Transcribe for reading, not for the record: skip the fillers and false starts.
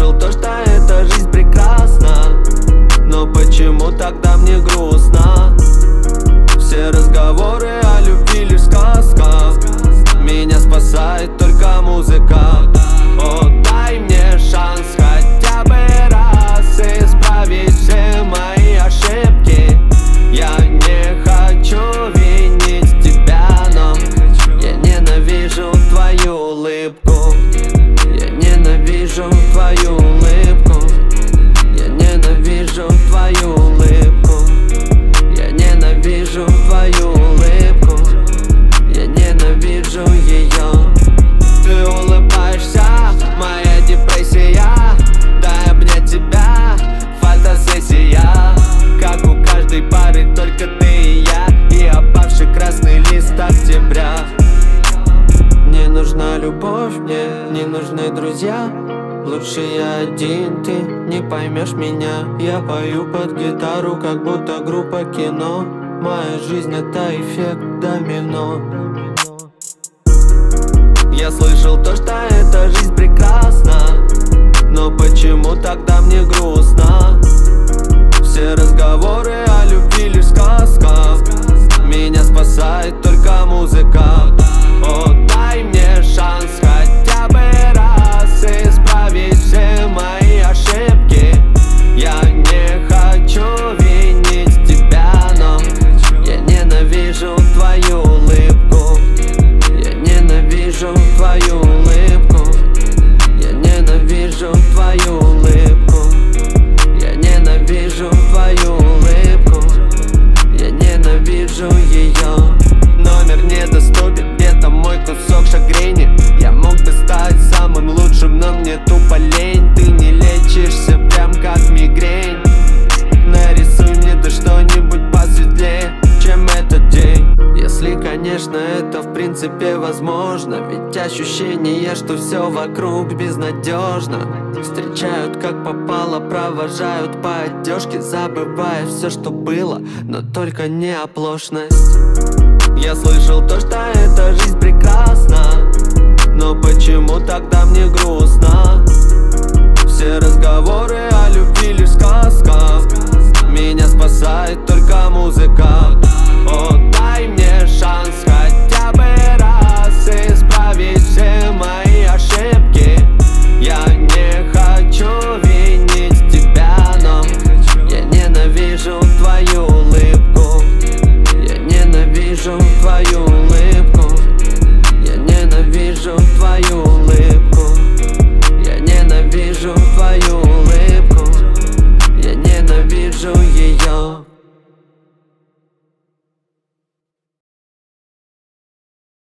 слышал то, что эта жизнь прекрасна, но почему тогда мне грустно? Все разговоры о любви лишь сказка, меня спасает только музыка. О, дай мне шанс хотя бы раз исправить все мои ошибки. Я не хочу винить тебя, но я ненавижу твою улыбку. Я ненавижу твою улыбку. Я ненавижу твою улыбку. Я ненавижу твою улыбку. Я ненавижу ее. Ты улыбаешься, моя депрессия. Дай обнять тебя, фотосессия. Как у каждой пары, только ты и я, и опавший красный лист октября. Мне нужна любовь, мне не нужны друзья. Лучше я один, ты не поймешь меня. Я пою под гитару, как будто группа кино. Моя жизнь это эффект домино. Я слышал то, что эта жизнь прекрасна, но почему тогда мне грустно? Все разговоры о любви лишь сказка, меня спасает только музыка. О, дай мне шанс хотя бы раз исправить все мои ошибки. Я не хочу винить тебя, но я ненавижу твою улыбку. Я ненавижу твою улыбку. Я ненавижу твою улыбку. Я ненавижу твою улыбку. Я ненавижу ее. Номер недоступен, где-то мой кусок шагрени. Я мог бы стать самым лучшим, но мне тупо лень. Ты не лечишься прям как мигрень. Нарисуй мне да что-нибудь посветлее, чем этот день. Если, конечно, это в принципе возможно. Ведь ощущение, что все вокруг безнадежно. Встречают как попало, провожают по одежке, забывая все, что было, но только не оплошность. Я слышал то, что эта жизнь прекрасна, но почему тогда мне грустно? Все разговоры о любви лишь сказка, меня спасает только музыка.